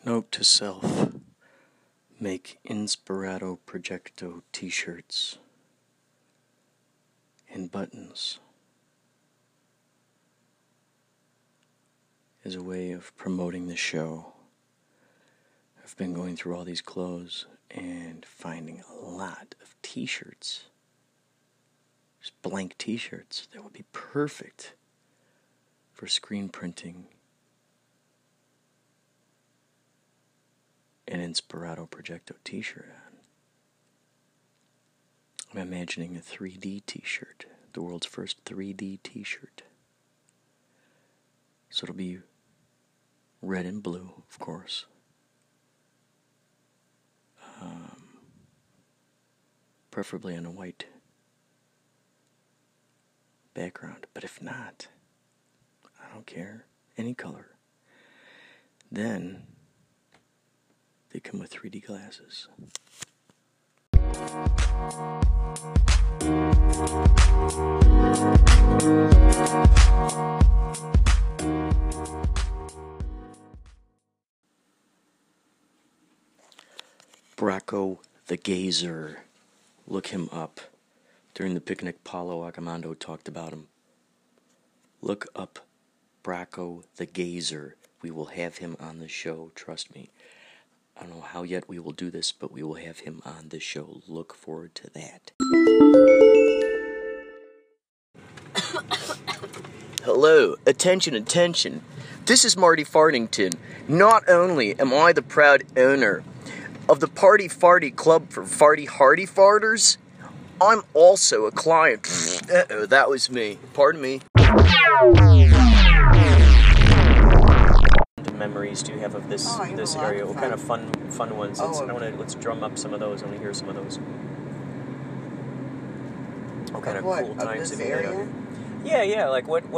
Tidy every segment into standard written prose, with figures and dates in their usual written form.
Note to self, make Inspirato Projecto t-shirts and buttons as a way of promoting the show. I've been going through all these clothes and finding a lot of t-shirts, just blank t-shirts that would be perfect for screen printing an Inspirato Projecto t-shirt on. I'm imagining a 3D t-shirt, the world's first 3D t-shirt. So it'll be red and blue, of course. Preferably on a white background. But if not, I don't care. Any color. Then they come with 3D glasses. Bracco the Gazer. Look him up. During the picnic, Paulo Agamando talked about him. Look up Bracco the Gazer. We will have him on the show, trust me. I don't know how yet we will do this, but we will have him on the show. Look forward to that. Hello, attention. This is Marty Fartington. Not only am I the proud owner of the Party Farty Club for Farty Hardy Farters, I'm also a client. Uh-oh, that was me. Pardon me. Memories do you have of this area? What kind of fun ones? Let's drum up some of those. I want to hear some of those. What kind of cool times have you had? Yeah. Like what?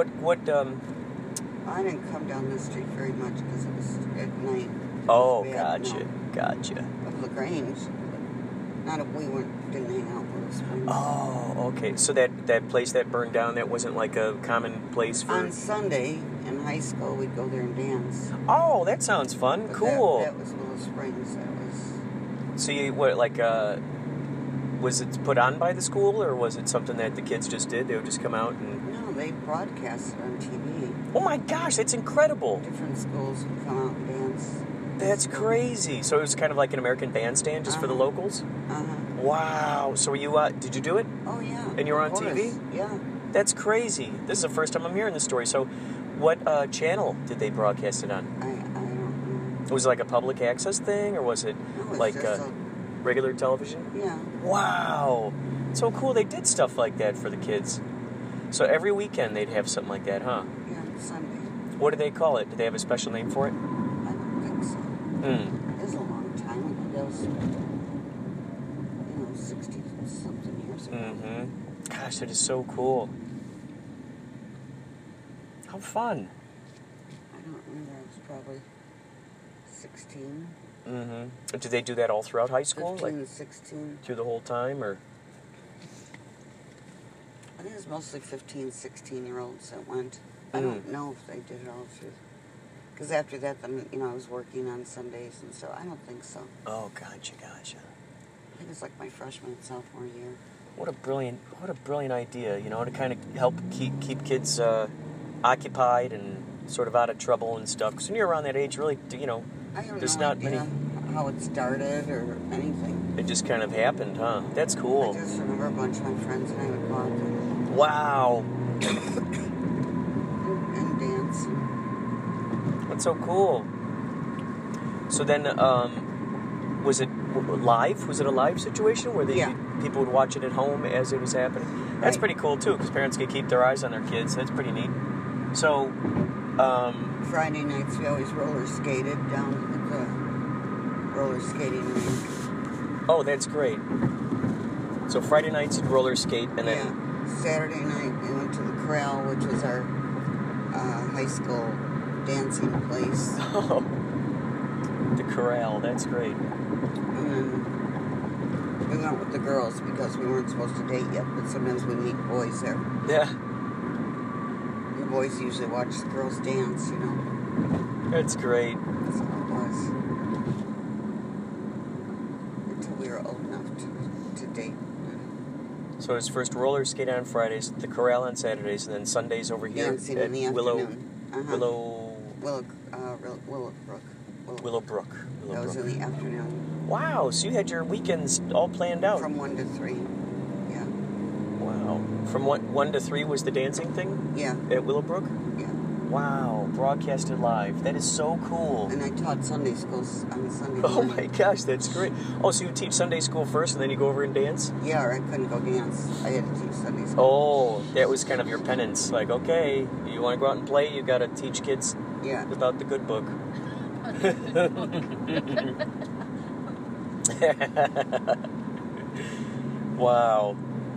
I didn't come down this street very much because it was at night. Oh, gotcha. Of LaGrange. Not if we didn't hang out with us. Oh, okay. So that place that burned down, that wasn't like a common place for... On Sunday in high school, we'd go there and dance. Oh, that sounds fun. But cool. That was Willow Springs. That was... So you, was it put on by the school, or was it something that the kids just did? They would just come out and... No, they broadcast it on TV. Oh my gosh, that's incredible. Different schools would come out and dance. That's crazy. So it was kind of like an American Bandstand just for the locals? Wow. So were you, did you do it? Oh, yeah. And you were on TV? Yeah. That's crazy. This is the first time I'm hearing this story. So what channel did they broadcast it on? I don't know. Was it like a public access thing, or was it like regular television? Yeah. Wow. So cool. They did stuff like that for the kids. So every weekend they'd have something like that, huh? Yeah, Sunday. What do they call it? Do they have a special name for it? I don't think so. It was a long time ago. That was, 60-something years ago. Gosh, that is so cool. How fun. I don't remember. I was probably 16. Did they do that all throughout high school? 15 and 16. Through the whole time, or? I think it was mostly 15, 16-year-olds that went. I don't know if they did it all through. Because after that, then, I was working on Sundays, and so I don't think so. Oh, gotcha. I think it's like my freshman and sophomore year. What a brilliant idea, to kind of help keep kids occupied and sort of out of trouble and stuff. Because when you're around that age, really, there's not many... how it started or anything. It just kind of happened, huh? That's cool. I just remember a bunch of my friends and I would go out and... Wow. and dance. That's so cool. So then, was it live? Was it a live situation where people would watch it at home as it was happening? That's pretty cool, too, because parents can keep their eyes on their kids. That's pretty neat. So, Friday nights, we always roller skated down at the roller skating rink. Oh, that's great. So Friday nights you'd roller skate, and then... Yeah. Saturday night we went to the Corral, which was our high school dancing place. Oh, the Corral, that's great. And then we went with the girls because we weren't supposed to date yet, but sometimes we meet boys there. Yeah. The boys usually watch the girls dance, That's great. That's how it was. date. So his first roller skate on Fridays, the corral on Saturdays, and then Sundays over here Dancing at in the afternoon. Willowbrook. That was in the afternoon. Wow, so you had your weekends all planned out. From 1 to 3. Yeah. Wow. From 1 to 3 was the dancing thing? Yeah. At Willowbrook? Yeah. Wow, broadcasted live. That is so cool. And I taught Sunday schools on Sunday Oh morning. my gosh, that's great. Oh, so you teach Sunday school first and then you go over and dance? Yeah, or I couldn't go dance. I had to teach Sunday school. Oh, that was kind of your penance. Like, okay, you want to go out and play, you got to teach kids Yeah. about the good book. Wow.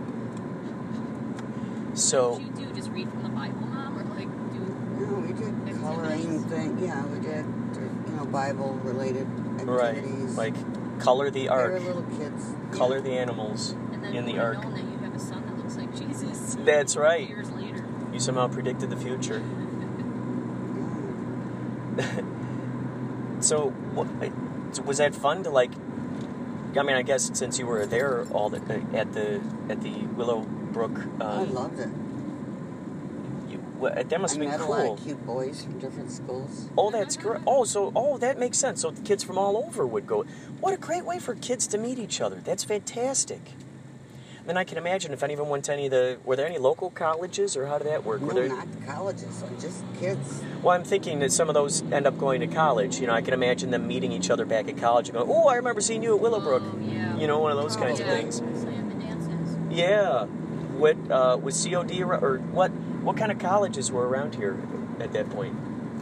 So. What did you do? Just read from the Bible, Mom, or like do? No, we did coloring thing. Yeah, we did, Bible related activities. Right, like color the They ark, were little kids. color the animals And then in the you ark. known that you have a son that looks like Jesus. That's right. Years later. You somehow predicted the future. So, was that fun to like? I mean, I guess since you were there all at the Willowbrook. I loved it. That must have I been met cool. a lot of cute boys from different schools. Oh, that's great. Oh, that makes sense. So the kids from all over would go. What a great way for kids to meet each other. That's fantastic. And I can imagine if anyone went to any of the... Were there any local colleges, or how did that work? No, Were there, not colleges, just kids. well, I'm thinking that some of those end up going to college. You know, I can imagine them meeting each other back at college and going, oh, I remember seeing you at Willowbrook. Oh, yeah. You know, one of those kinds of Yeah. things. Slam the dances. Yeah. What, was COD... Or what kind of colleges were around here at that point?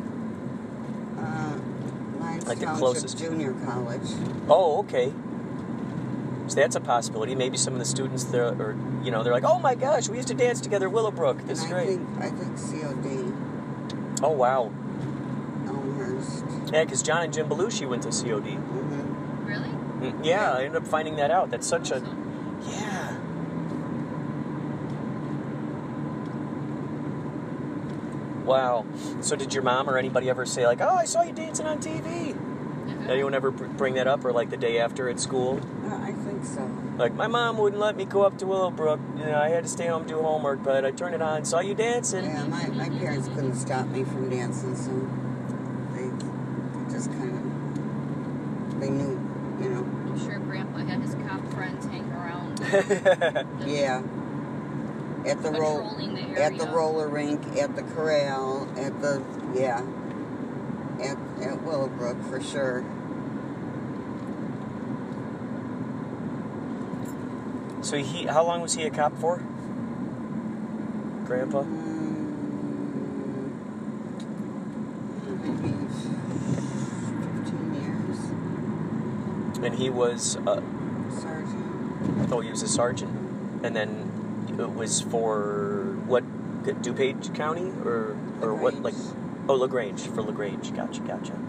Lions Like the Township closest. Junior College. Oh, okay. So that's a possibility. Maybe some of the students there, or they're like, "Oh my gosh, we used to dance together at Willowbrook. This is And great." I think COD, Oh wow. Elmhurst. Yeah, because John and Jim Belushi went to COD. Mm-hmm. Really? Yeah, I ended up finding that out. That's such a Awesome. yeah. Wow. So did your mom or anybody ever say like, "Oh, I saw you dancing on TV"? Anyone ever bring that up, or like the day after at school? I think so. Like, my mom wouldn't let me go up to Willowbrook. I had to stay home and do homework, but I turned it on, saw you dancing. Yeah, my parents couldn't stop me from dancing, so they just kind of, they knew, I'm sure Grandpa had his cop friends hanging around. Yeah. At the Patrolling the area. at the roller rink, at the corral, at Willowbrook for sure. So how long was he a cop for? Grandpa? Maybe 15 years. And he was, Sergeant. he was a sergeant. And then it was for what, DuPage County? Or what, like, LaGrange, for LaGrange. Gotcha.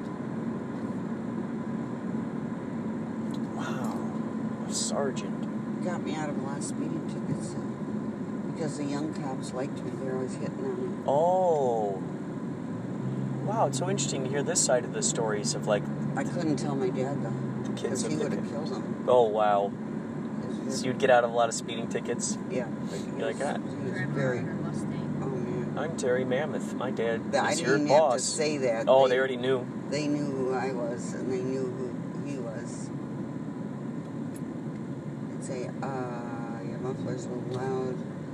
Wow, a sergeant. Got me out of a lot of speeding tickets because the young cops liked me. They're always hitting on me. Oh. Wow, it's so interesting to hear this side of the stories of, like, I couldn't tell my dad though, the kids because of he the would have killed him. Oh, wow. So you'd get out of a lot of speeding tickets? Yeah. You're like, ah. He was Grandma very. and her Mustang. Oh man. I'm Terry Mammoth. My dad I is your didn't have to boss. say that. Oh, they already knew. They knew who I was, and they knew who he was. They'd say, your muffler's a little loud.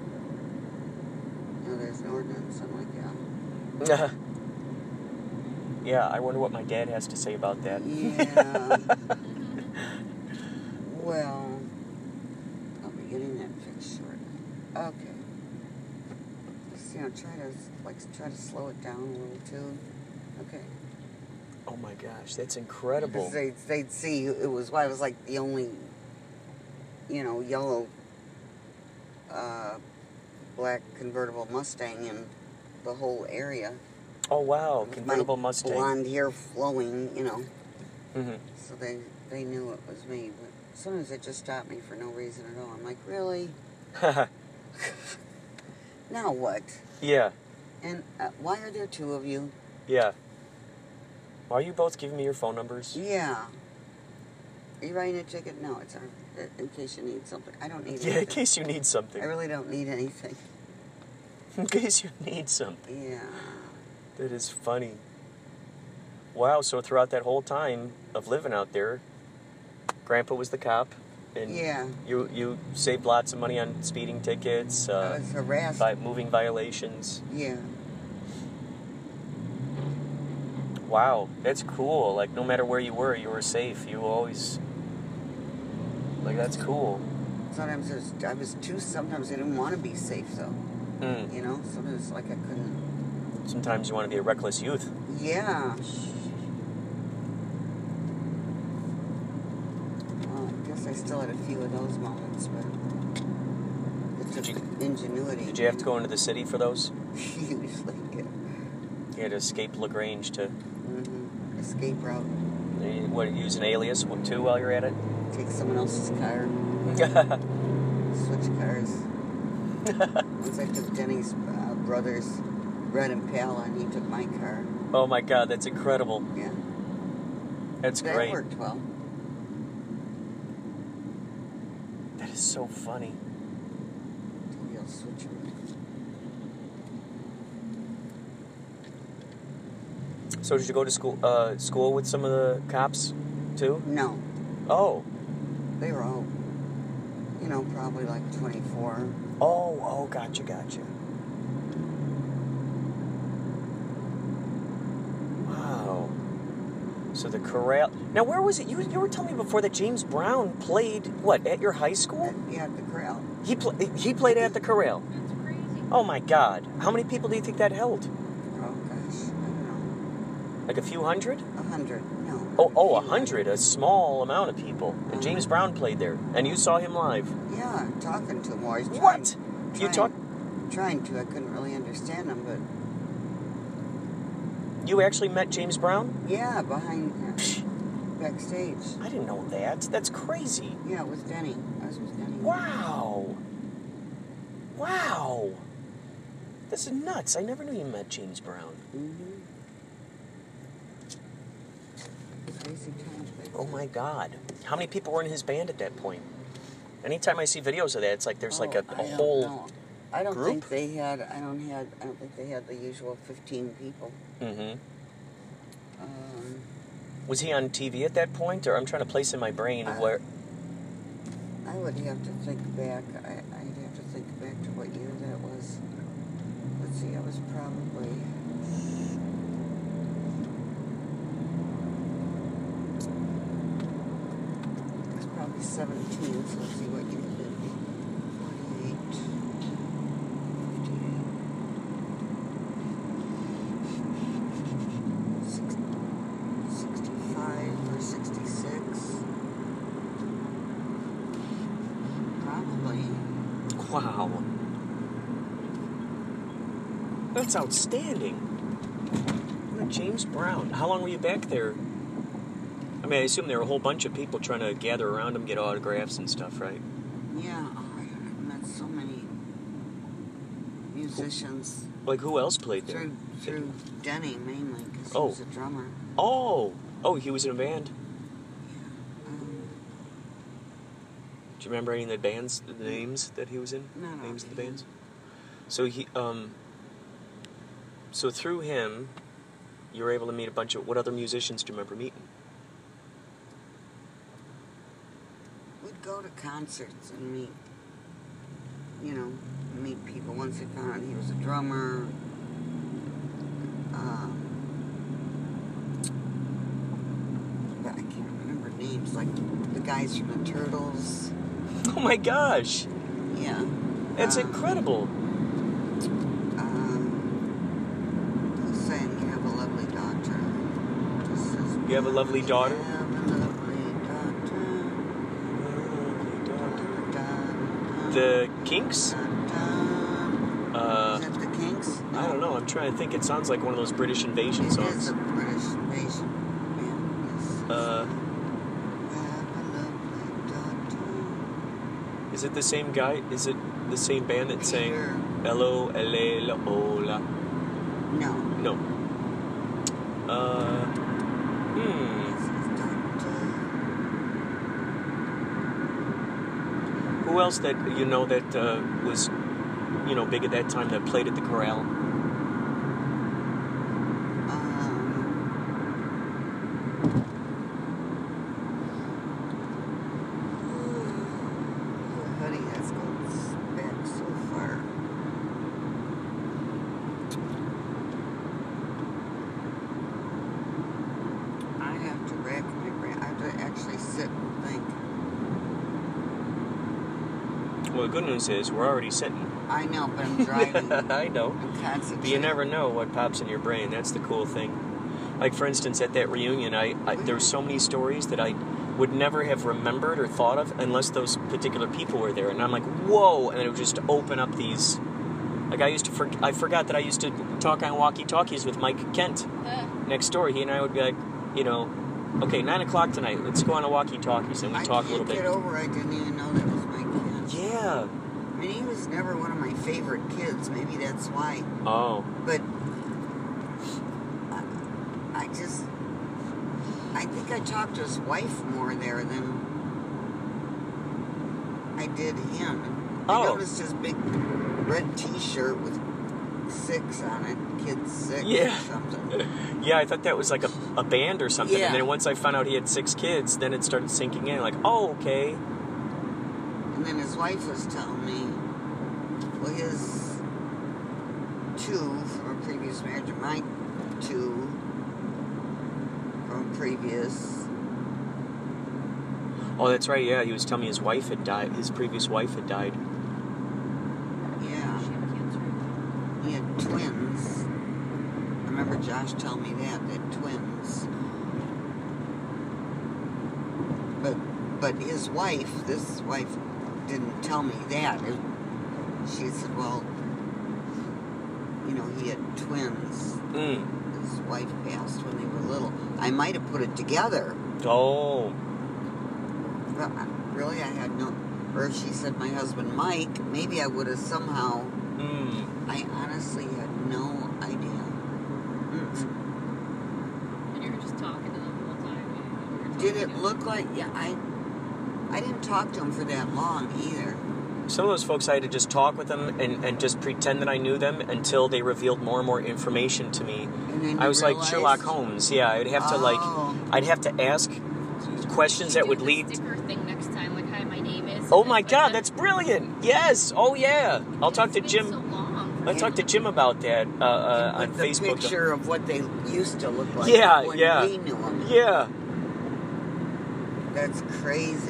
There's an ordinance. I'm like, yeah. Yeah, I wonder what my dad has to say about that. Yeah. Well, I'll be getting that fixed shortly. Okay. Just, try to slow it down a little too. Okay. Oh my gosh, that's incredible. Because they'd see it was why I was like the only, yellow, black convertible Mustang in the whole area. Oh wow, With convertible my Mustang. blonde hair flowing, Mm-hmm. So they knew it was me. But sometimes it just stopped me for no reason at all. I'm like, really? Now what? Yeah, And why are there two of you? yeah. Are you both giving me your phone numbers? Yeah. Are you writing a ticket? No, it's in case you need something. I don't need Yeah, anything. in case you need something. I really don't need anything. In case you need something. Yeah. That is funny. Wow, so throughout that whole time of living out there, Grandpa was the cop, and Yeah. you saved lots of money on speeding tickets, I was harassed. moving violations. Yeah. Wow, that's cool. Like, no matter where you were safe. You always... Like, that's cool. Sometimes sometimes I didn't want to be safe, though. Mm. You know? Sometimes, like, I couldn't. Sometimes you want to be a reckless youth. Yeah. Well, I guess I still had a few of those moments, but it's just ingenuity. Did you have to go into the city for those? Usually, yeah. You had to escape LaGrange to... Escape route. What, use an alias too while you're at it? Take someone else's car. Switch cars. Once I took Denny's brother's red Impala, and he took my car. Oh my God, that's incredible. Yeah. That's That great. worked well. That is so funny. Real switcheroo. So did you go to school with some of the cops too? No, Oh. they were all, probably like 24. Oh, gotcha. Wow. So the corral... Now, where was it? You were telling me before that James Brown played, what, at your high school? Yeah, at the corral. He played at the corral. That's crazy. Oh my God. How many people do you think that held? Oh gosh, I don't Like a few hundred? know. 100. No. Oh, a few 100. A small amount of people. And James Brown played there. And you saw him live. Yeah, talking to him. Or he's What? You talk... Trying to. I couldn't really understand him, but You actually met James Brown? yeah, backstage. I didn't know that. That's crazy. Yeah, it was Denny. I was with Denny. Wow. This is nuts. I never knew you met James Brown. Mm-hmm. Crazy times back Oh then. my God. How many people were in his band at that point? Anytime I see videos of that, it's like there's like a I don't whole know. I don't group? think they had. I don't think they had the usual 15 people. Mm-hmm. Um, Was he on TV at that point? Or I'm trying to place in my brain where... I would have to think back. I'd have to think back to what year that was. Let's see. I was probably. I was probably 17. So let's see what year would it be. 48. 65 or 66. Probably. Wow. That's outstanding. James Brown. How long were you back there? I mean, I assume there were a whole bunch of people trying to gather around him, get autographs and stuff, right? Yeah, I met so many musicians Like, who else played there? through Denny mainly because he Oh. was a drummer. Oh, he was in a band. Um, Do you remember any of the bands, the names that he was in? No, no. Names of the bands? So so through him, you were able to meet a bunch of... What other musicians do you remember meeting? we'd go to concerts and meet people. Once we found out he was a drummer. But I can't remember names, like the guys from the Turtles. Oh my gosh! Yeah. That's incredible! He's saying you have a lovely daughter. Just says, You have a lovely daughter? You have a lovely daughter. The Kinks? Is that the Kinks? I don't know. I'm trying to think. It sounds like one of those British invasion It is songs. a British invasion. Yeah, yes. Have a lovely daughter. Is it the same guy? Is it the same band that sang Peter. Hello, Ele, Ola? No. No. This is Doctor. Who else that you know that was, big at that time that played at the Corral? Honey has gone back so far. I have to rack my brain. I have to actually sit and think. Well, the good news is we're already sitting. I know, but I'm driving. I know. I'm concentrating. But you never know what pops in your brain. That's the cool thing. Like, for instance, at that reunion, there were so many stories that I would never have remembered or thought of unless those particular people were there. And I'm like, whoa! And it would just open up these... Like, I forgot that I used to talk on walkie-talkies with Mike Kent next door. He and I would be like, okay, 9 o'clock tonight, let's go on a walkie-talkies, and we talk a little bit. I can't get over I didn't even know that was my kid. Yeah. I mean, he was never one of my favorite kids. Maybe that's why. Oh. But I think I talked to his wife more there than I did him. I noticed his big red T-shirt with 6 on it, Kid 6 or something. Yeah, I thought that was like a band or something. Yeah. And then once I found out he had 6 kids, then it started sinking in. Like, oh, okay. And then his wife was telling me, well, his 2 from a previous marriage, and my 2 from previous. Oh, that's right, yeah. He was telling me his wife had died. His previous wife had died. Yeah. She had cancer. He had twins. I remember Josh telling me that, they had twins. But his wife, this wife, didn't tell me that. She said, well, he had twins. His wife passed when they were little. I might have put it together. Oh. But really, I had no... Or if she said my husband Mike, maybe I would have somehow... I honestly had no idea. And you were just talking to them the whole time. Did it look like... Yeah, I didn't talk to him for that long either. Some of those folks, I had to just talk with them and just pretend that I knew them until they revealed more and more information to me. And then I was realized, like Sherlock Holmes. Yeah, I'd have to I'd have to ask questions that would lead... Sticker thing next time, like, hi, my name is... Oh my God, that's brilliant! Yes! Oh yeah! I'll talk to Jim. So long. I'll talk to Jim about that on the Facebook. Picture of what they used to look like Yeah, when yeah. we knew them. Yeah. That's crazy.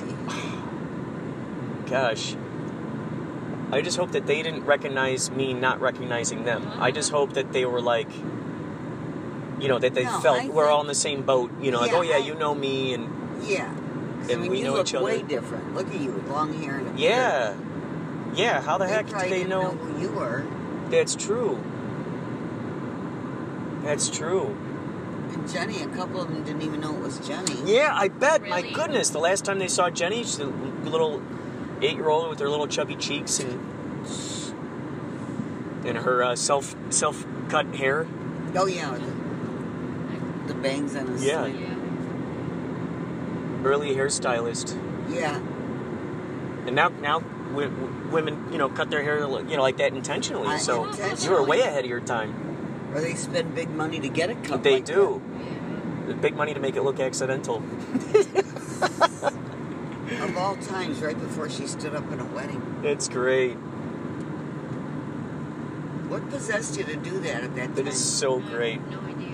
Gosh. I just hope that they didn't recognize me not recognizing them. I just hope that they were like, that they felt we're all in the same boat. Like, oh yeah, you know me, and yeah. And we you know look each other. way different. Look at you with long hair and a beard. Yeah. Yeah, how the heck do probably they didn't know who you were. That's true. That's true. And Jenny, a couple of them didn't even know it was Jenny. Yeah, I bet. Really? My goodness, the last time they saw Jenny, she's a little 8-year-old with her little chubby cheeks and her self-cut hair. Oh yeah, the bangs on his sleeve. Yeah. Early hairstylist. Yeah. And now women, cut their hair, like that intentionally. So you were way ahead of your time. Or they spend big money to get it cut. They like do. Big money to make it look accidental. that. Of all times, right before she stood up in a wedding. It's great. What possessed you to do that at that time? It is so great. No idea.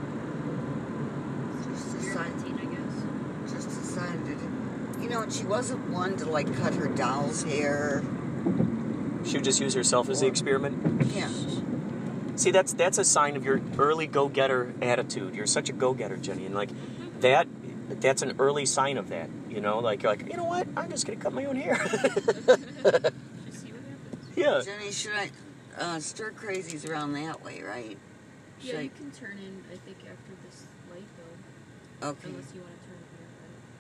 Just You're decided, 15, I guess. just decided to do. And she wasn't one to cut her doll's hair. She would just use herself as the experiment. Yeah. See, that's a sign of your early go-getter attitude. You're such a go-getter, Jenny, and that's an early sign of that. You're like, you know what? I'm just gonna cut my own hair. Just see what happens. Yeah. Jenny, should I stir crazies around that way, right? Should Yeah, I- you can turn in, I think, after this light, though. Okay. Unless you want to turn it here.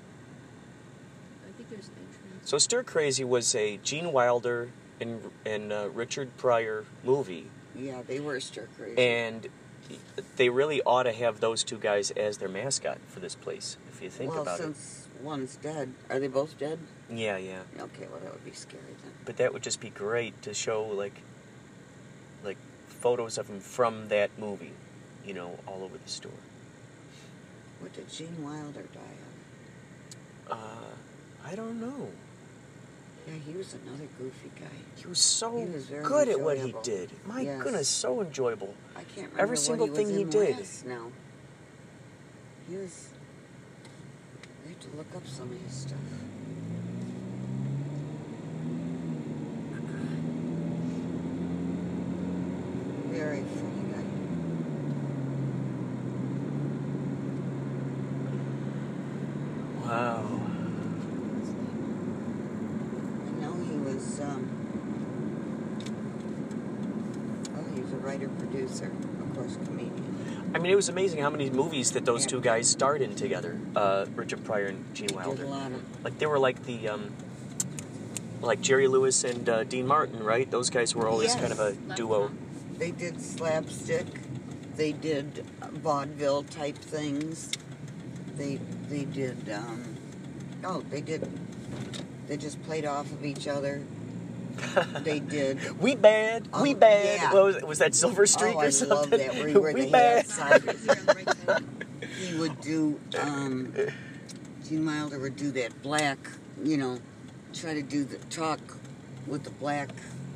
I think there's an entrance. So Stir Crazy was a Gene Wilder and Richard Pryor movie, Yeah, they were stir crazy. and they really ought to have those two guys as their mascot for this place, if you think well, about it. since one's dead. Are they both dead? Yeah, yeah. Okay, well, that would be scary then. But that would just be great to show, like photos of them from that movie, you know, all over the store. What did Gene Wilder die of? I don't know. Yeah, he was another goofy guy. He was so He was very good at what he enjoyable. did. My Yes. goodness, so enjoyable. I can't remember Every what single he was thing he in did. last now. He was... I have to look up some of his stuff. Very funny guy. Wow. I know he was, he was a writer-producer, of course, comedian. I mean, it was amazing how many movies that those two guys starred in together. Richard Pryor and Gene Did Wilder. a lot of... Like, they were like the, like Jerry Lewis and Dean Martin, right? Those guys were always Yes. kind of a duo. They did slapstick. They did vaudeville type things. They did, they just played off of each other. They did. We bad, we Oh, bad. yeah. What was that Silver Streak Oh, or I something? love that, where he wore We the bad. hat He would do, Gene Wilder would do that black, you know, try to do the talk with the black,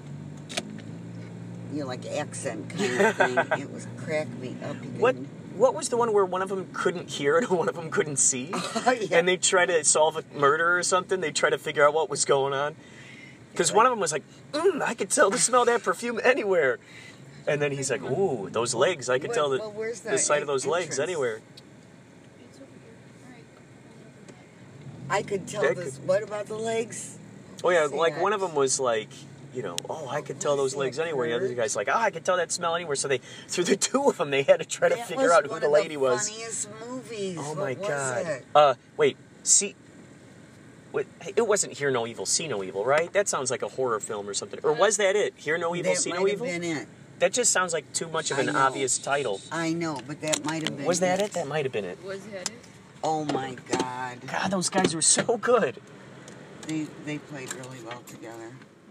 you know, like accent kind of thing. It was crack me up. He couldn't- What was the one where one of them couldn't hear and one of them couldn't see? Oh, yeah. And they try to solve a murder or something? They try to figure out what was going on? Because one of them was like, I could tell the smell of that perfume anywhere. And then he's like, ooh, those legs. I could tell Well, where's the the sight of those legs entrance? anywhere. It's over here. All right. I could tell That this. What about the legs? Oh, yeah, See like that? one of them was like, you know, I could tell those See legs that anywhere. The other curve? guy's like, I could tell that smell anywhere. So they, through the two of them, they had to try to That figure was out who one the of lady was. Funniest movies. Oh What my was god. it? Wait, see, wait, it wasn't Hear No Evil, See No Evil, right? That sounds like a horror film or something. Or was that it? Hear No Evil, That See might No have Evil? been it. That just sounds like too much of I an know. obvious title. I know, but that might have been. Was that it? That might have been it. Was that it? Oh my god. God, those guys were so good. They played really well together.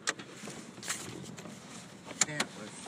That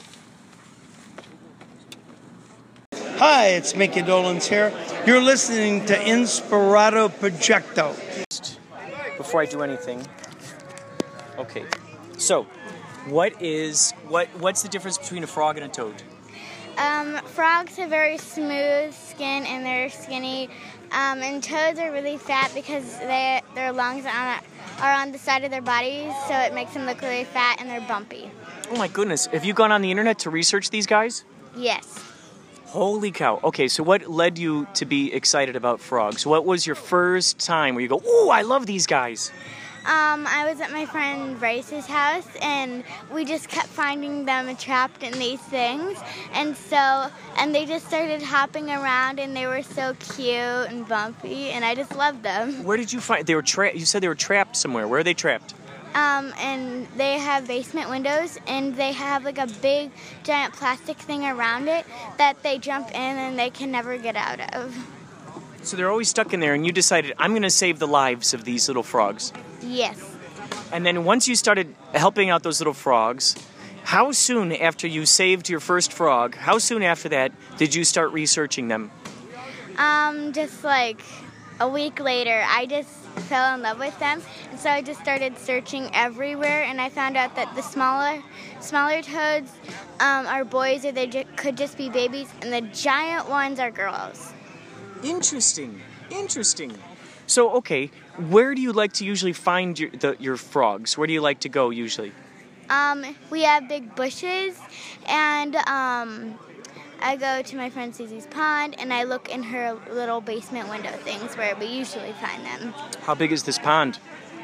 was. Hi, it's Mickey Dolenz here. You're listening to Inspirato Projecto. Before I do anything, okay. So, what's the difference between a frog and a toad? Frogs have very smooth skin and they're skinny, and toads are really fat because their lungs are on the side of their bodies, so it makes them look really fat and they're bumpy. Oh my goodness, have you gone on the internet to research these guys? Yes. Holy cow. Okay, so what led you to be excited about frogs? What was your first time where you go, ooh, I love these guys? I was at my friend Bryce's house, and we just kept finding them trapped in these things, and they just started hopping around, and they were so cute and bumpy, and I just loved them. Where did you find, they were trapped, you said they were trapped somewhere. Where are they trapped? And they have basement windows, and they have like a big, giant plastic thing around it that they jump in and they can never get out of. So they're always stuck in there, and you decided, I'm going to save the lives of these little frogs. Yes. And then once you started helping out those little frogs, how soon after you saved your first frog, how soon after that did you start researching them? Just like a week later, I just fell in love with them, and so I just started searching everywhere, and I found out that the smaller toads are boys, or they could just be babies, and the giant ones are girls. Interesting. So, okay, where do you like to usually find your frogs? Where do you like to go usually? We have big bushes, and I go to my friend Susie's pond, and I look in her little basement window things where we usually find them. How big is this pond?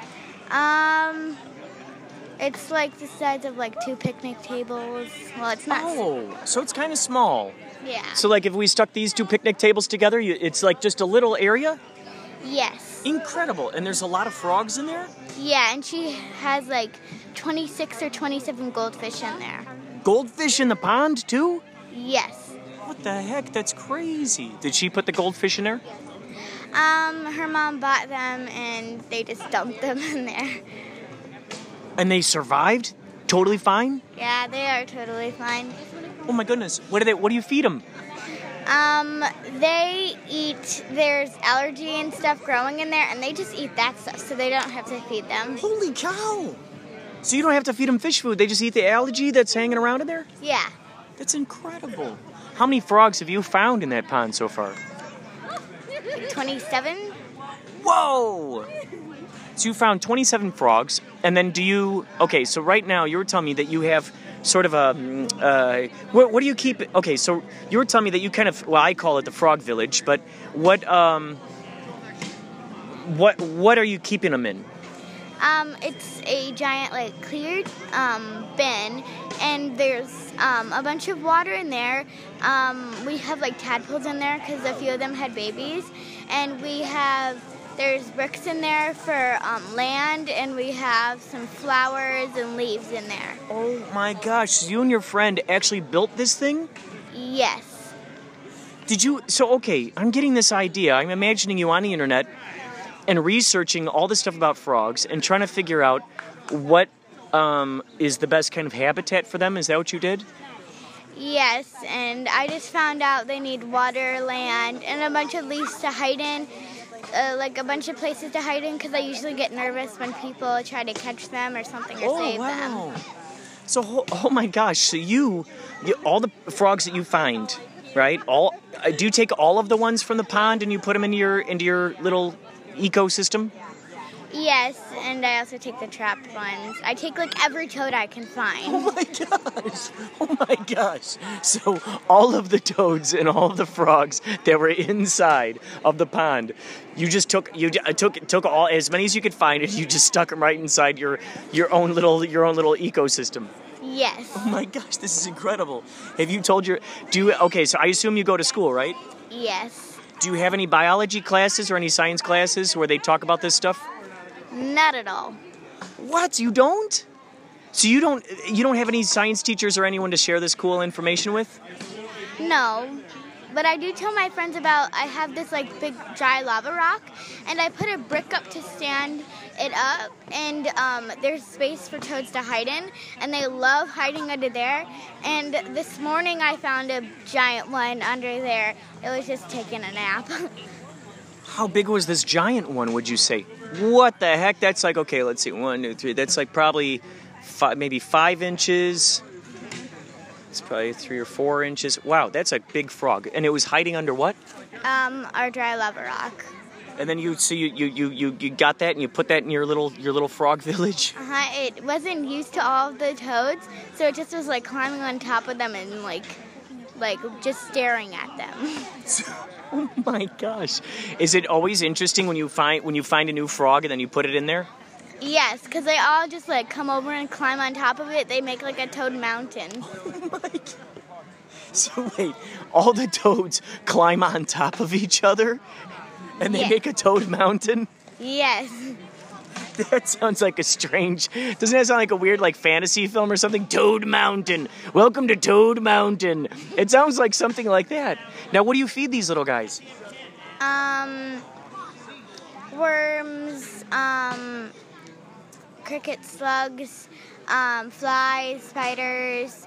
It's like the size of like 2 picnic tables. Well, it's not. Oh, so it's kind of small. Yeah. So, like, if we stuck these 2 picnic tables together, it's like just a little area? Yes. Incredible. And there's a lot of frogs in there? Yeah, and she has like 26 or 27 goldfish in there. Goldfish in the pond, too? Yes. What What the heck? That's crazy. Did she put the goldfish in there? Her mom bought them and they just dumped them in there. And they survived? Totally fine? Yeah, they are totally fine. Oh my goodness. What do you feed them? They eat, there's algae and stuff growing in there, and they just eat that stuff, so they don't have to feed them. Holy cow! So you don't have to feed them fish food. They just eat the algae that's hanging around in there? Yeah. That's incredible. How many frogs have you found in that pond so far? 27? Whoa! So you found 27 frogs, and then okay, so right now you were telling me that you have sort of a, what do you keep, okay, so you were telling me that you kind of, well, I call it the frog village, but what are you keeping them in? It's a giant, like, cleared, bin, and there's, a bunch of water in there. We have, like, tadpoles in there because a few of them had babies, and there's bricks in there for land, and we have some flowers and leaves in there. Oh my gosh, so you and your friend actually built this thing? Yes. Okay, I'm getting this idea. I'm imagining you on the internet and researching all this stuff about frogs and trying to figure out what is the best kind of habitat for them. Is that what you did? Yes, and I just found out they need water, land, and a bunch of leaves to hide in. Like a bunch of places to hide in because I usually get nervous when people try to catch them or something or save them. So, oh my gosh, so you all the frogs that you find, right? Do you take all of the ones from the pond and you put them into your little ecosystem? Yes, and I also take the trapped ones. I take like every toad I can find. Oh my gosh. So all of the toads and all of the frogs that were inside of the pond, you just took all as many as you could find, and you just stuck them right inside your own little ecosystem. Yes. Oh my gosh, this is incredible. Have you told okay, so I assume you go to school, right? Yes. Do you have any biology classes or any science classes where they talk about this stuff? Not at all. What? You don't? So you don't have any science teachers or anyone to share this cool information with? No. But I do tell my friends about, I have this like big dry lava rock, and I put a brick up to stand it up, and there's space for toads to hide in, and they love hiding under there. And this morning I found a giant one under there. It was just taking a nap. How big was this giant one, would you say? What the heck? That's like, okay, let's see, 1, 2, 3. That's like probably maybe 5 inches. It's probably 3 or 4 inches. Wow, that's a big frog. And it was hiding under what? Our dry lava rock. And then you got that and you put that in your little frog village? It wasn't used to all of the toads, so it just was like climbing on top of them and like just staring at them. Oh my gosh. Is it always interesting when you find a new frog and then you put it in there? Yes, because they all just like come over and climb on top of it. They make like a toad mountain. Oh my God. So wait, all the toads climb on top of each other and they make a toad mountain? Yes. That sounds like doesn't that sound like a weird like fantasy film or something? Toad Mountain. Welcome to Toad Mountain. It sounds like something like that. Now, what do you feed these little guys? Worms, cricket slugs, flies, spiders,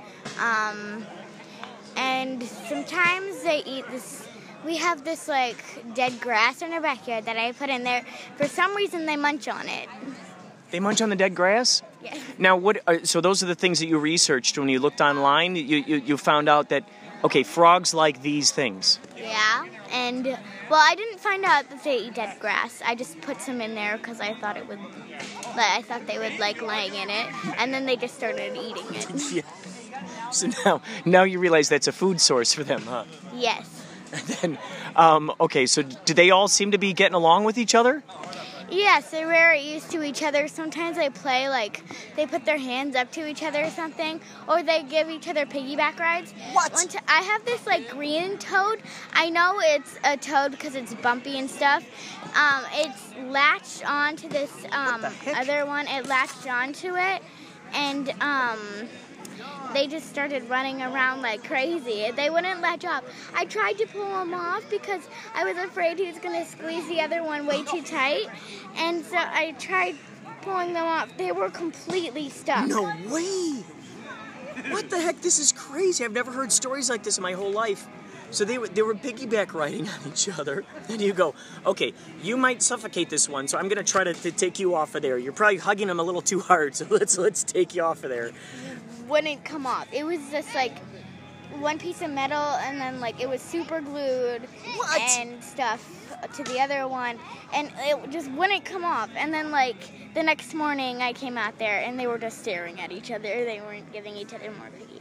and sometimes they eat this. We have this like dead grass in our backyard that I put in there. For some reason, they munch on it. They munch on the dead grass? Yes. Now, so those are the things that you researched when you looked online. You found out that, okay, frogs like these things. Yeah, and well, I didn't find out that they eat dead grass. I just put some in there because I thought they would like laying in it, and then they just started eating it. Yeah. So now you realize that's a food source for them, huh? Yes. And then, okay, so do they all seem to be getting along with each other? Yes, they're very used to each other. Sometimes they play, like, they put their hands up to each other or something, or they give each other piggyback rides. What? I have this, like, green toad. I know it's a toad because it's bumpy and stuff. It's latched onto this other one. It latched onto it, and they just started running around like crazy. They wouldn't let up. I tried to pull him off because I was afraid he was going to squeeze the other one way too tight. And so I tried pulling them off. They were completely stuck. No way! What the heck? This is crazy. I've never heard stories like this in my whole life. So they were piggyback riding on each other, and you go, okay, you might suffocate this one, so I'm gonna try to take you off of there. You're probably hugging him a little too hard, so let's take you off of there. Wouldn't come off. It was just like one piece of metal, and then like it was super glued What? and stuff to the other one, and it just wouldn't come off. And then like the next morning, I came out there, and they were just staring at each other. They weren't giving each other more peek.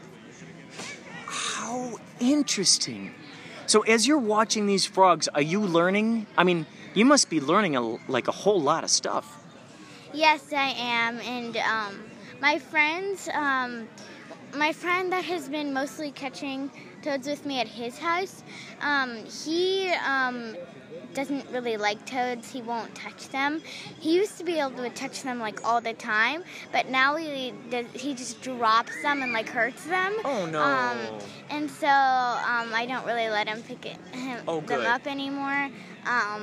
How interesting. So as you're watching these frogs, are you learning? I mean, you must be learning a whole lot of stuff. Yes, I am, and my friends, my friend that has been mostly catching toads with me at his house, he doesn't really like toads. He won't touch them. He used to be able to touch them like all the time, but now he just drops them and like hurts them. Oh no! And so I don't really let him pick them good. up anymore. Yeah.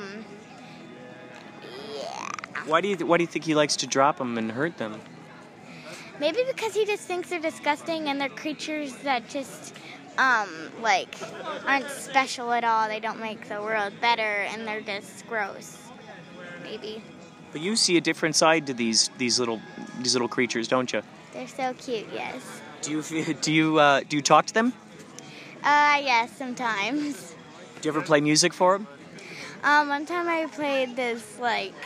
Why do you think he likes to drop them and hurt them? Maybe because he just thinks they're disgusting and they're creatures that just like aren't special at all. They don't make the world better, and they're just gross. Maybe. But you see a different side to these little creatures, don't you? They're so cute. Yes. Do you talk to them? Yes, sometimes. Do you ever play music for them? One time I played this like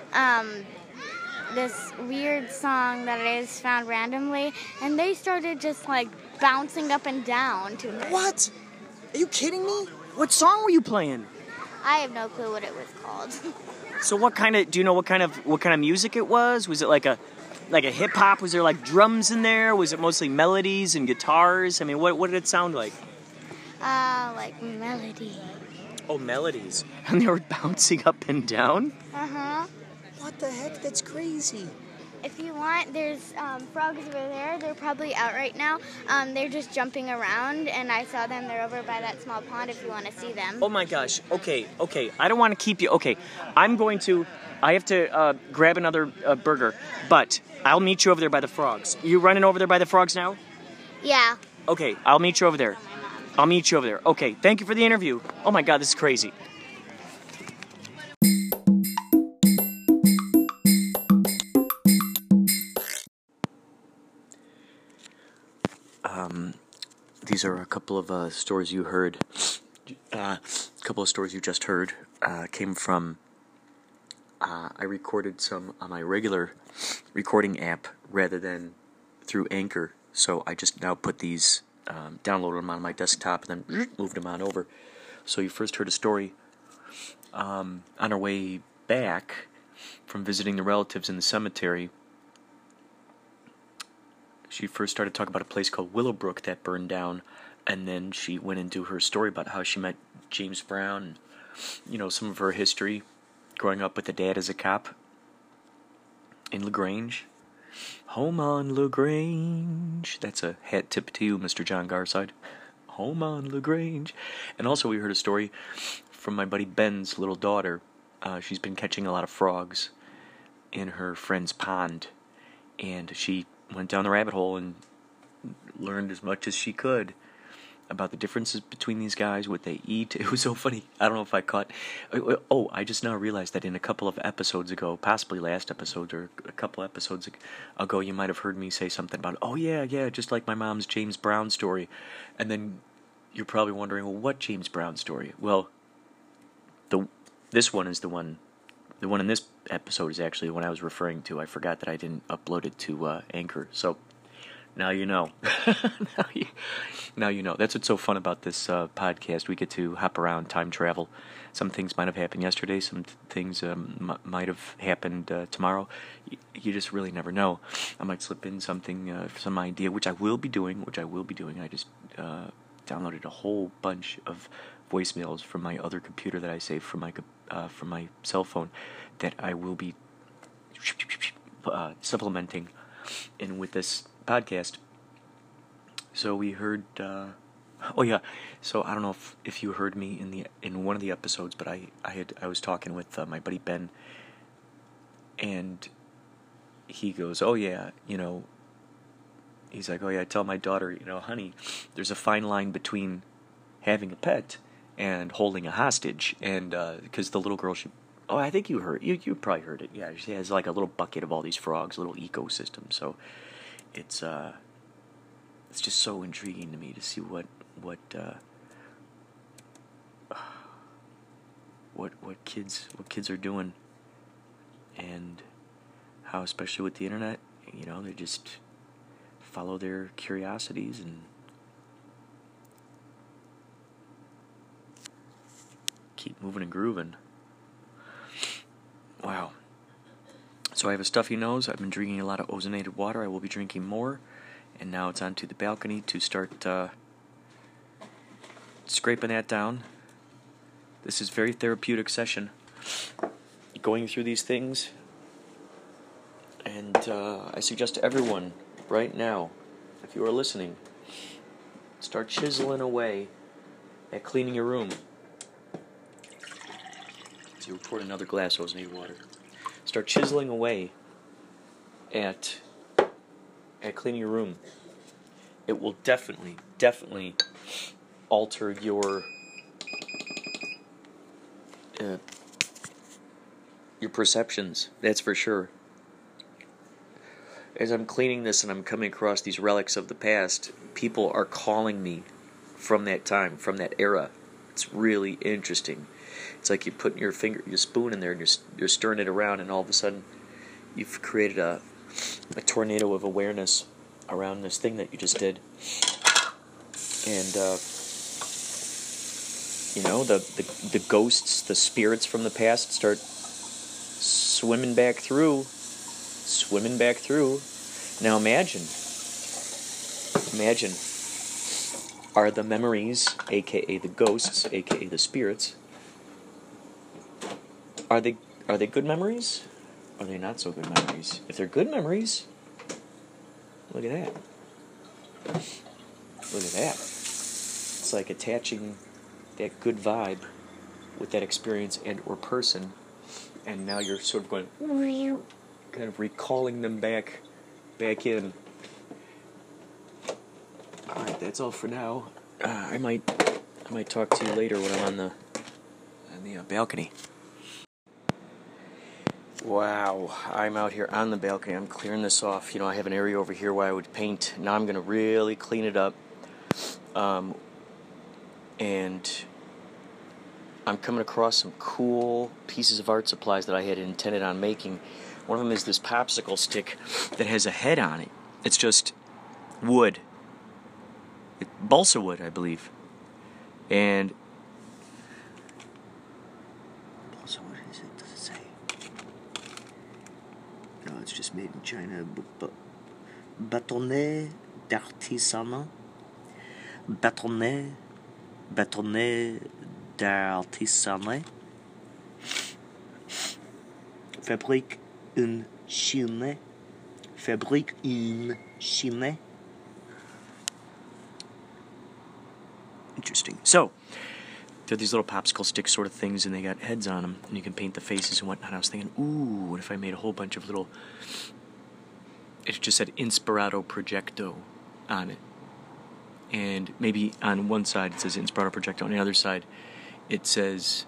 this weird song that I just found randomly, and they started just like bouncing up and down to it. What? Are you kidding me? What song were you playing? I have no clue what it was called. So do you know what kind of music it was? Was it like a hip hop? Was there like drums in there? Was it mostly melodies and guitars? I mean, what did it sound like? Like melody. Oh, melodies. And they were bouncing up and down? Uh-huh. What the heck? That's crazy. If you want, there's frogs over there. They're probably out right now. They're just jumping around, and I saw them. They're over by that small pond if you want to see them. Oh my gosh. Okay. I don't want to keep you. Okay. I have to grab another burger, but I'll meet you over there by the frogs. You running over there by the frogs now? Yeah. Okay. I'll meet you over there. Okay. Thank you for the interview. Oh my God, this is crazy. These are a couple of stories you heard. A couple of stories you just heard came from. I recorded some on my regular recording app rather than through Anchor, so I just now put these, downloaded them on my desktop, and then moved them on over. So you first heard a story on our way back from visiting the relatives in the cemetery. She first started talking about a place called Willowbrook that burned down, and then she went into her story about how she met James Brown, and, some of her history growing up with the dad as a cop in LaGrange. Home on LaGrange. That's a hat tip to you, Mr. John Garside. Home on LaGrange. And also we heard a story from my buddy Ben's little daughter. She's been catching a lot of frogs in her friend's pond, and she went down the rabbit hole and learned as much as she could about the differences between these guys, what they eat. It was so funny. I don't know if I caught. Oh, I just now realized that in a couple of episodes ago, possibly last episode or a couple episodes ago, you might have heard me say something about, oh yeah, just like my mom's James Brown story. And then you're probably wondering, well, what James Brown story? Well, this one is the one. The one in this episode is actually the one I was referring to. I forgot that I didn't upload it to Anchor. So now you know. now you know. That's what's so fun about this podcast. We get to hop around, time travel. Some things might have happened yesterday. Some things might have happened tomorrow. You just really never know. I might slip in something, some idea, which I will be doing. I just downloaded a whole bunch of voicemails from my other computer that I saved from my cell phone that I will be supplementing in with this podcast. So we heard. Oh yeah. So I don't know if you heard me in one of the episodes, but I was talking with my buddy Ben, and he goes, "Oh yeah, he's like, oh yeah, I tell my daughter, honey, there's a fine line between having a pet and holding a hostage, and because the little girl, I think you probably heard it, yeah, she has like a little bucket of all these frogs, a little ecosystem, so it's just so intriguing to me to see what kids are doing, and how, especially with the internet, they just follow their curiosities and keep moving and grooving. Wow. So I have a stuffy nose. I've been drinking a lot of ozonated water. I will be drinking more. And now it's onto the balcony to start scraping that down. This is a very therapeutic session. Going through these things. And I suggest to everyone right now, if you are listening, start chiseling away at cleaning your room. So you pour another glass of ozonated water. Start chiseling away at cleaning your room. It will definitely alter your perceptions. That's for sure. As I'm cleaning this and I'm coming across these relics of the past, people are calling me from that time, from that era. It's really interesting. It's like you're putting your spoon in there and you're stirring it around, and all of a sudden you've created a tornado of awareness around this thing that you just did. And the ghosts, the spirits from the past start swimming back through. Now imagine, are the memories, aka the ghosts, aka the spirits, are they good memories? Or are they not so good memories? If they're good memories, look at that. It's like attaching that good vibe with that experience and or person, and now you're sort of going, kind of recalling them back in. Alright, that's all for now. I might talk to you later when I'm on the balcony. Wow, I'm out here on the balcony. I'm clearing this off. I have an area over here where I would paint. Now I'm going to really clean it up. And I'm coming across some cool pieces of art supplies that I had intended on making. One of them is this popsicle stick that has a head on it. It's just wood. Balsa wood, I believe. And balsa wood, is it? Does it say? No, it's just made in China. Bâtonnet d'artisanat. Bâtonnet d'artisanat. Fabrique in Chine. Interesting. So, they're these little popsicle stick sort of things, and they got heads on them, and you can paint the faces and whatnot. I was thinking, ooh, what if I made a whole bunch of little... It just said Inspirato Projecto on it. And maybe on one side it says Inspirato Projecto, on the other side it says...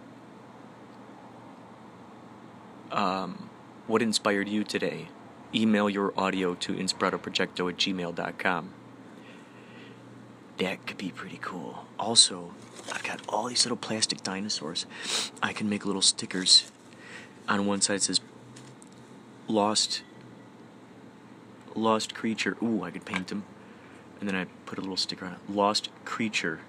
what inspired you today? Email your audio to inspiratoprojecto@gmail.com. That could be pretty cool. Also, I've got all these little plastic dinosaurs. I can make little stickers. On one side it says Lost Creature. Ooh, I could paint them. And then I put a little sticker on it. Lost Creature.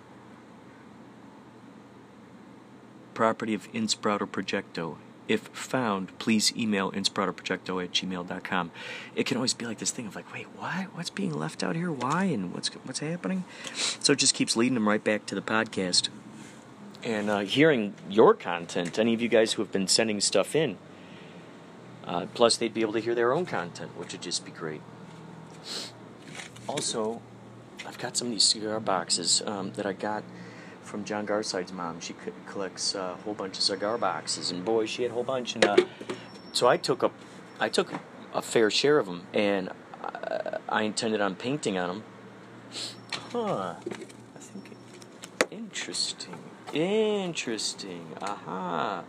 Property of Inspirato Projecto. If found, please email inspiratoprojecto@gmail.com. It can always be like this thing of like, wait, what? What's being left out here? Why? And what's happening? So it just keeps leading them right back to the podcast. And hearing your content, any of you guys who have been sending stuff in, plus they'd be able to hear their own content, which would just be great. Also, I've got some of these cigar boxes that I got from John Garside's mom. She collects a whole bunch of cigar boxes, and boy, she had a whole bunch. And so I took a fair share of them, and I intended on painting on them. Huh. I think interesting. Aha.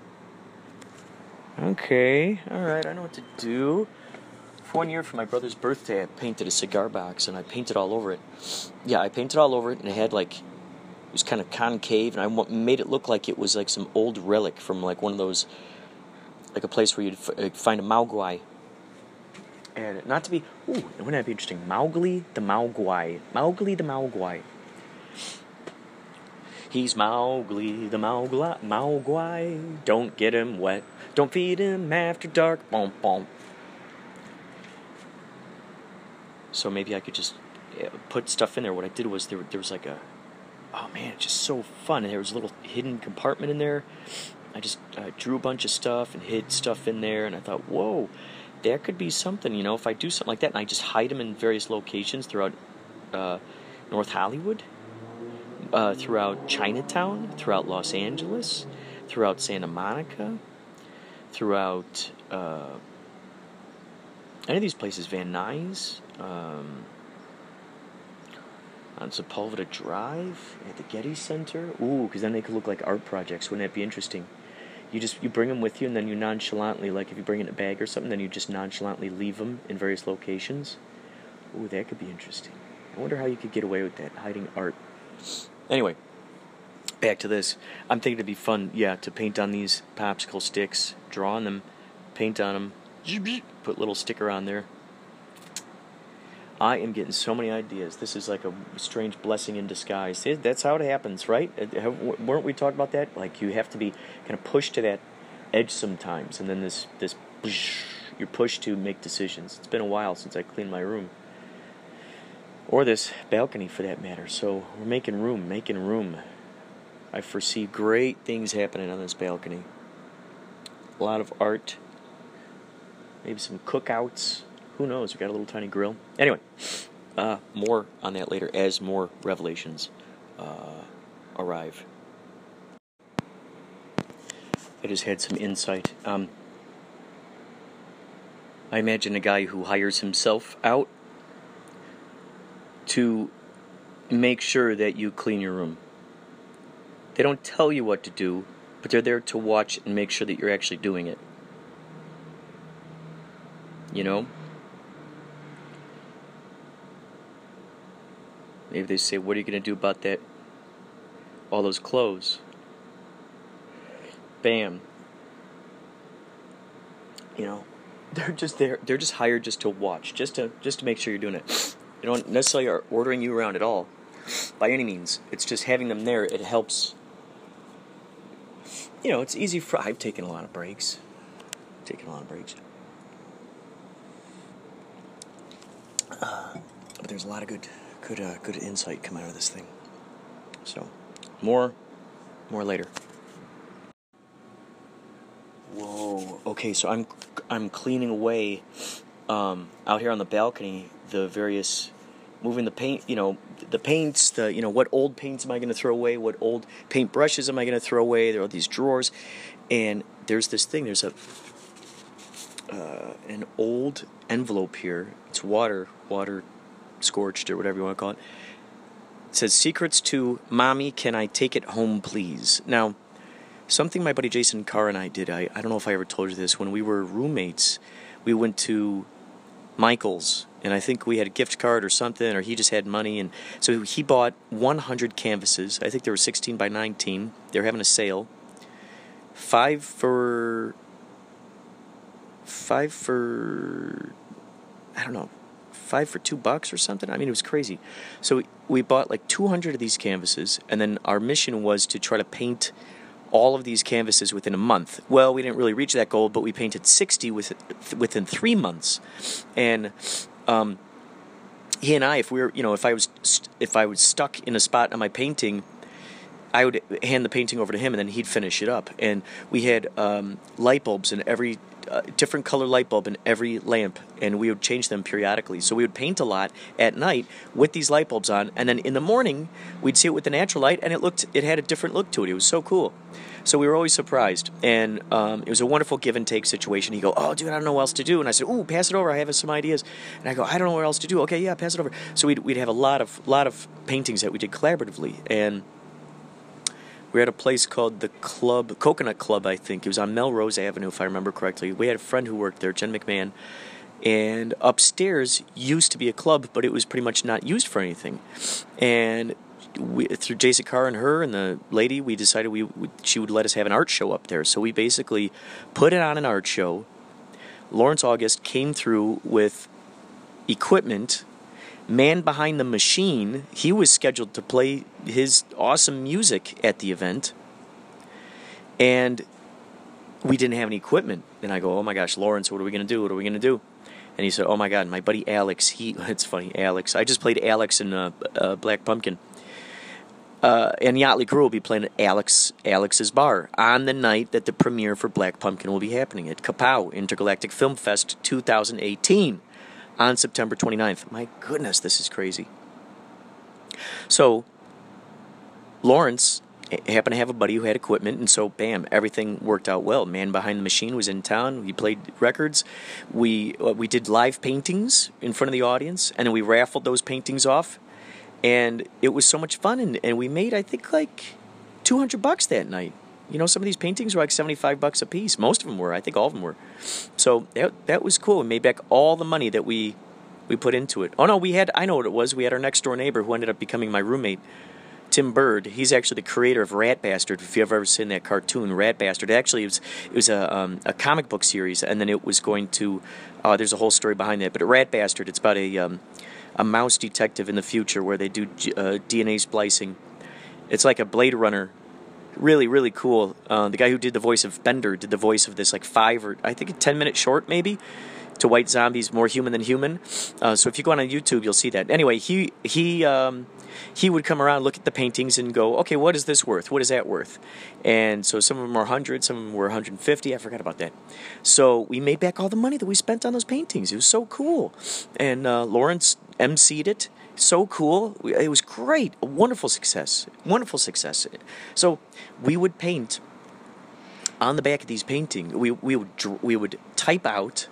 Okay. All right. I know what to do. For 1 year, for my brother's birthday, I painted a cigar box, and I painted all over it. Yeah, I painted all over it, and it had it was kind of concave, and I made it look like it was like some old relic from like one of those, like a place where you'd find a Maogwai. And not to be, wouldn't that be interesting? Mowgli the Maogwai. He's Mowgli the Maogwai. Don't get him wet. Don't feed him after dark. Boom, boom. So maybe I could just put stuff in there. What I did was there was like oh man, it's just so fun. And there was a little hidden compartment in there. I just drew a bunch of stuff and hid stuff in there. And I thought, whoa, that could be something, if I do something like that. And I just hide them in various locations throughout North Hollywood, throughout Chinatown, throughout Los Angeles, throughout Santa Monica, throughout any of these places, Van Nuys, on Sepulveda Drive, at the Getty Center. Because then they could look like art projects. Wouldn't that be interesting? You bring them with you, and then you nonchalantly, like if you bring in a bag or something, then you just nonchalantly leave them in various locations. That could be interesting. I wonder how you could get away with that, hiding art. Anyway, back to this. I'm thinking it'd be fun, to paint on these popsicle sticks, draw on them, paint on them, put a little sticker on there. I am getting so many ideas. This is like a strange blessing in disguise. That's how it happens, right? Weren't we talking about that? Like you have to be kind of pushed to that edge sometimes, and then this you're pushed to make decisions. It's been a while since I cleaned my room, or this balcony for that matter. So we're making room. I foresee great things happening on this balcony. A lot of art, maybe some cookouts. Who knows? We got a little tiny grill. Anyway, more on that later as more revelations arrive. I just had some insight. I imagine a guy who hires himself out to make sure that you clean your room. They don't tell you what to do, but they're there to watch and make sure that you're actually doing it. Maybe they say, what are you going to do about that? All those clothes. Bam. They're just there. They're just hired just to watch, just to make sure you're doing it. They don't necessarily are ordering you around at all, by any means. It's just having them there. It helps. It's easy for. I've taken a lot of breaks. But there's a lot of good insight coming out of this thing. So, more later. Whoa. Okay, so I'm cleaning away out here on the balcony the various, moving the paint. The paints. What old paints am I going to throw away? What old paint brushes am I going to throw away? There are these drawers, and there's this thing. There's an old envelope here. It's water scorched or whatever you want to call it. It says, "Secrets to Mommy, can I take it home, please?" Now, something my buddy Jason Carr and I did, I don't know if I ever told you this, when we were roommates, we went to Michael's, and I think we had a gift card or something, or he just had money, and so he bought 100 canvases. I think they were 16 by 19. They were having a sale. 5 for I don't know, 5 for $2 or something. I mean, it was crazy. So we bought like 200 of these canvases, and then our mission was to try to paint all of these canvases within a month. Well, we didn't really reach that goal, but we painted 60 within 3 months. And he and I, if I was stuck in a spot on my painting, I would hand the painting over to him, and then he'd finish it up. And we had light bulbs in every different color light bulb in every lamp, and we would change them periodically. So we would paint a lot at night with these light bulbs on, and then in the morning we'd see it with the natural light, and it had a different look to it. It was so cool. So we were always surprised, and it was a wonderful give and take situation. He'd go, "Oh, dude, I don't know what else to do," and I said, "Ooh, pass it over. I have some ideas." And I go, "I don't know what else to do." "Okay, yeah, pass it over." So we'd have a lot of paintings that we did collaboratively, and we were at a place called the Coconut Club, I think. It was on Melrose Avenue, if I remember correctly. We had a friend who worked there, Jen McMahon, and upstairs used to be a club, but it was pretty much not used for anything. And through Jason Carr and her and the lady, we decided she would let us have an art show up there. So we basically put it on an art show. Lawrence August came through with equipment. Man behind the machine, he was scheduled to play his awesome music at the event. And we didn't have any equipment. And I go, "Oh my gosh, Lawrence, what are we going to do? What are we going to do?" And he said, "Oh my God, my buddy Alex, it's funny, Alex. I just played Alex in Black Pumpkin. And Yachtly Crew will be playing at Alex's Bar on the night that the premiere for Black Pumpkin will be happening at Kapow Intergalactic Film Fest 2018 on September 29th. My goodness, this is crazy. So Lawrence happened to have a buddy who had equipment, and so bam, everything worked out well. Man behind the machine was in town. We played records. We did live paintings in front of the audience, and then we raffled those paintings off. And it was so much fun, and we made, I think, like $200 that night. You know, some of these paintings were like $75 a piece. Most of them were. I think all of them were. So that was cool. We made back all the money that we put into it. Oh, no, I know what it was. We had our next-door neighbor who ended up becoming my roommate, Tim Bird. He's actually the creator of Rat Bastard, if you've ever seen that cartoon, Rat Bastard. Actually, it was a comic book series, and then it was going to, there's a whole story behind that. But Rat Bastard, it's about a mouse detective in the future where they do DNA splicing. It's like a Blade Runner. Really, really cool. The guy who did the voice of Bender did the voice of this like 5 or I think a 10-minute short maybe to White Zombies, More Human Than Human. So if you go on YouTube, you'll see that. Anyway, he would come around, look at the paintings, and go, "Okay, what is this worth? What is that worth?" And so some of them were 100, some of them were 150. I forgot about that. So we made back all the money that we spent on those paintings. It was so cool. And Lawrence emceed it. So cool. It was great. A wonderful success. Wonderful success. So we would paint on the back of these paintings. We would type out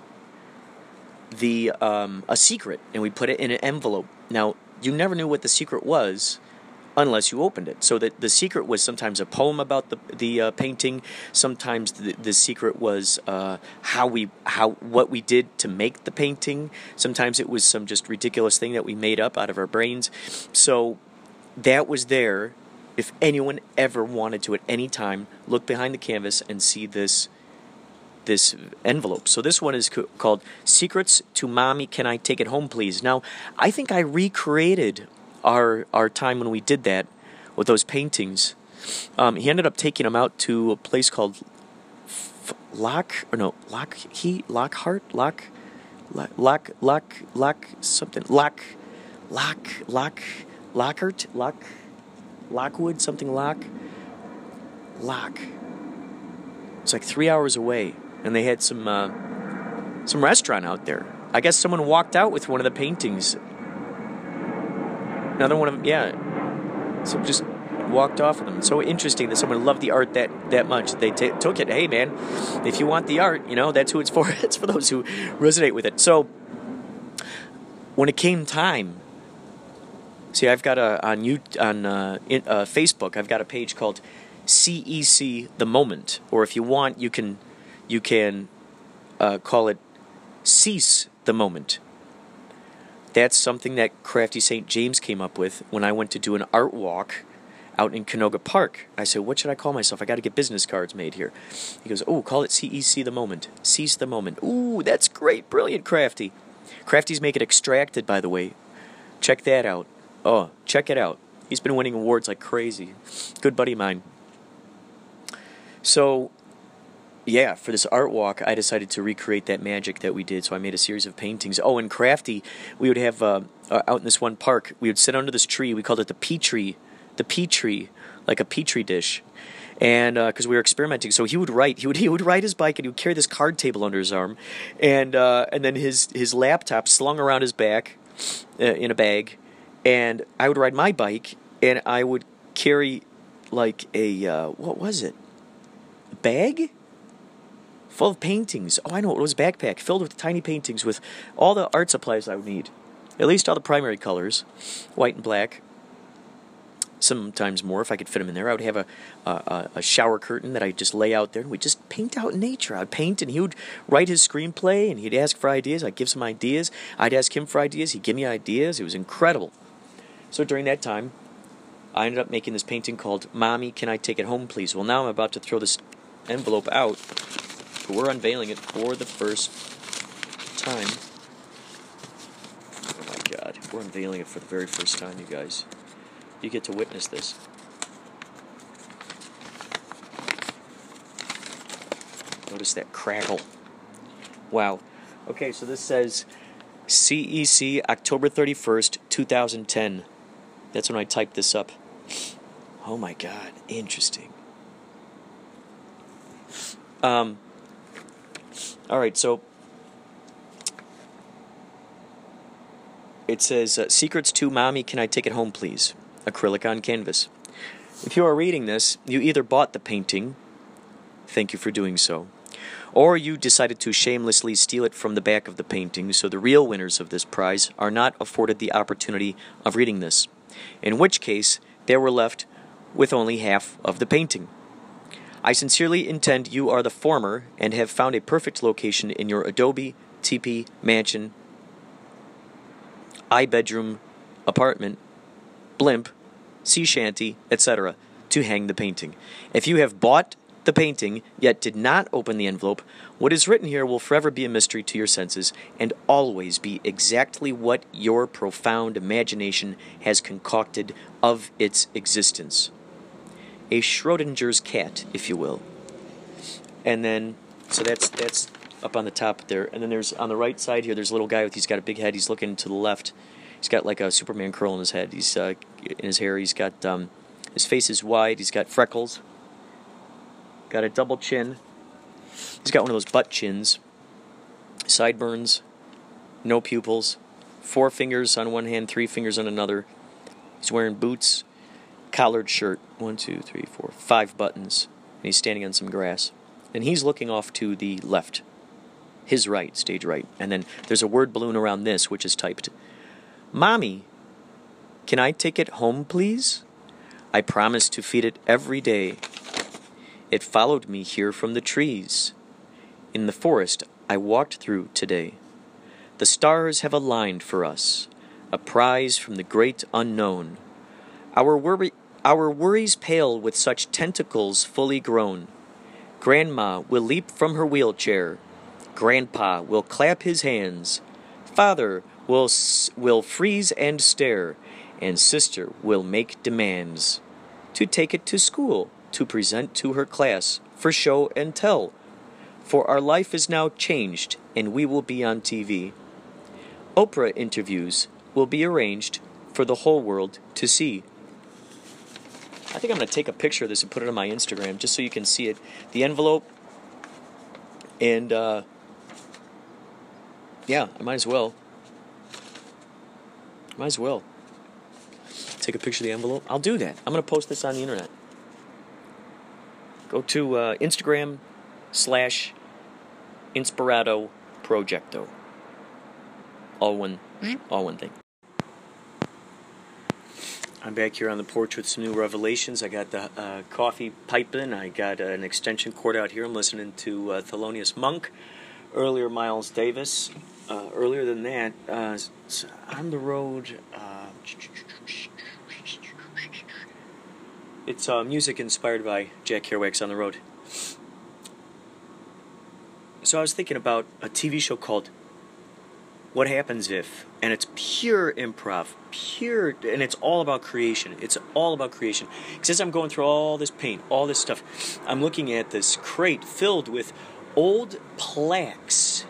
a secret, and we put it in an envelope. Now, you never knew what the secret was unless you opened it. So the secret was sometimes a poem about the painting. Sometimes the secret was what we did to make the painting. Sometimes it was some just ridiculous thing that we made up out of our brains. So that was there. If anyone ever wanted to at any time look behind the canvas and see this envelope. So this one is called Secrets to Mommy, Can I Take It Home Please? Now, I think I recreated our time when we did that with those paintings. He ended up taking them out to a place called Lockhart, Lockwood, something Lock. It's like 3 hours away, and they had some restaurant out there. I guess someone walked out with one of the paintings. Another one of them, yeah. So just walked off with them. It's so interesting that someone loved the art that much. They took it. Hey, man, if you want the art, that's who it's for. It's for those who resonate with it. So when it came time, see, I've got on Facebook, I've got a page called CEC The Moment, or if you want, you can call it Cease the Moment. That's something that Crafty St. James came up with when I went to do an art walk out in Canoga Park. I said, what should I call myself? I got to get business cards made here. He goes, oh, call it CEC The Moment. Cease the Moment. Ooh, that's great. Brilliant, Crafty. Crafty's Make It Extracted, by the way. Check that out. Oh, check it out. He's been winning awards like crazy. Good buddy of mine. So, yeah, for this art walk, I decided to recreate that magic that we did. So I made a series of paintings. Oh, and Crafty, we would have, out in this one park, we would sit under this tree. We called it the Petrie the petri, like a petri dish. And because we were experimenting, so he would ride his bike, and he would carry this card table under his arm, and then his laptop slung around his back in a bag, and I would ride my bike, and I would carry like a what was it? A bag full of paintings. Oh, I know, it was a backpack filled with tiny paintings with all the art supplies I would need, at least all the primary colors, white and black. Sometimes more if I could fit them in there. I would have a shower curtain that I'd just lay out there, and we'd just paint out in nature. I'd paint, and he would write his screenplay, and he'd ask for ideas. I'd give some ideas. I'd ask him for ideas. He'd give me ideas. It was incredible. So during that time, I ended up making this painting called Mommy, Can I Take It Home, Please? Well, now I'm about to throw this envelope out, but we're unveiling it for the first time. Oh my God, we're unveiling it for the very first time, you guys. You get to witness this. Notice that crackle. Wow. Okay, so this says CEC October 31st, 2010. That's when I typed this up. Oh my God, interesting. All right, so it says, Secrets to Mommy, Can I Take It Home, Please? Acrylic on canvas. If you are reading this, you either bought the painting, thank you for doing so, or you decided to shamelessly steal it from the back of the painting, so the real winners of this prize are not afforded the opportunity of reading this, in which case they were left with only half of the painting. I sincerely intend you are the former and have found a perfect location in your Adobe TP mansion, I-bedroom apartment, blimp, sea shanty, etc., to hang the painting. If you have bought the painting, yet did not open the envelope, what is written here will forever be a mystery to your senses, and always be exactly what your profound imagination has concocted of its existence. A Schrodinger's cat, if you will. And then, so that's up on the top there, and then there's, on the right side here, there's a little guy he's got a big head, he's looking to the left. He's got like a Superman curl in his head. He's in his hair. He's got his face is wide. He's got freckles. Got a double chin. He's got one of those butt chins. Sideburns. No pupils. 4 fingers on one hand, 3 fingers on another. He's wearing boots. Collared shirt. 1, 2, 3, 4, 5 buttons. And he's standing on some grass. And he's looking off to the left. His right, stage right. And then there's a word balloon around this, which is typed. Mommy, can I take it home, please? I promise to feed it every day. It followed me here from the trees. In the forest I walked through today. The stars have aligned for us, a prize from the great unknown. Our worries pale with such tentacles fully grown. Grandma will leap from her wheelchair. Grandpa will clap his hands. Father will freeze and stare, and sister will make demands. To take it to school, to present to her class, for show and tell. For our life is now changed, and we will be on TV. Oprah interviews will be arranged for the whole world to see. I think I'm going to take a picture of this and put it on my Instagram, just so you can see it. The envelope, and yeah, I might as well. Might as well take a picture of the envelope. I'll do that. I'm going to post this on the internet. Go to Instagram/Inspirato Projecto. All one thing. I'm back here on the porch with some new revelations. I got the coffee piping. I got an extension cord out here. I'm listening to Thelonious Monk. Earlier, Miles Davis. Earlier than that, on the road, it's music inspired by Jack Kerouac's On the Road. So I was thinking about a TV show called What Happens If, and it's pure improv, and it's all about creation. It's all about creation. Because as I'm going through all this paint, all this stuff, I'm looking at this crate filled with old plaques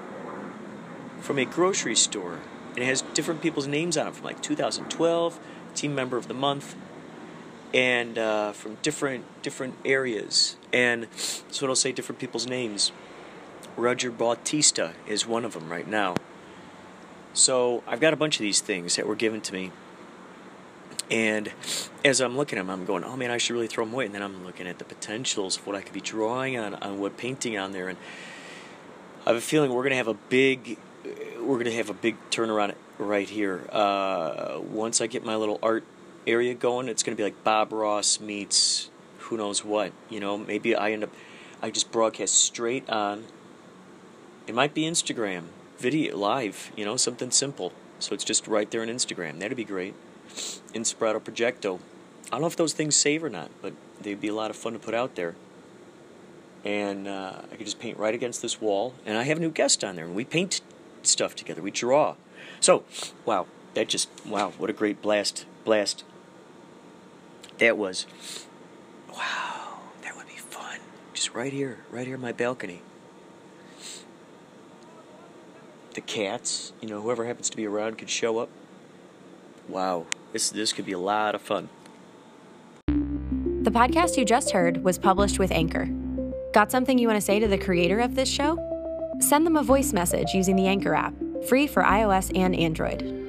from a grocery store. And it has different people's names on it from like 2012, team member of the month, and from different areas. And so it'll say different people's names. Roger Bautista is one of them right now. So I've got a bunch of these things that were given to me. And as I'm looking at them, I'm going, oh man, I should really throw them away. And then I'm looking at the potentials of what I could be drawing on what painting on there. And I have a feeling we're going to have a big turnaround right here. Once I get my little art area going, it's going to be like Bob Ross meets who knows what. You know, maybe I just broadcast straight on. It might be Instagram, video, live, you know, something simple. So it's just right there on Instagram. That'd be great. Inspirato Projecto. I don't know if those things save or not, but they'd be a lot of fun to put out there. And I could just paint right against this wall. And I have a new guest on there, and we paint stuff together. We draw. So, wow, what a great blast that was. Wow, that would be fun. Just right here on my balcony. The cats, you know, whoever happens to be around could show up. Wow, this could be a lot of fun. The podcast you just heard was published with Anchor. Got something you want to say to the creator of this show? Send them a voice message using the Anchor app, free for iOS and Android.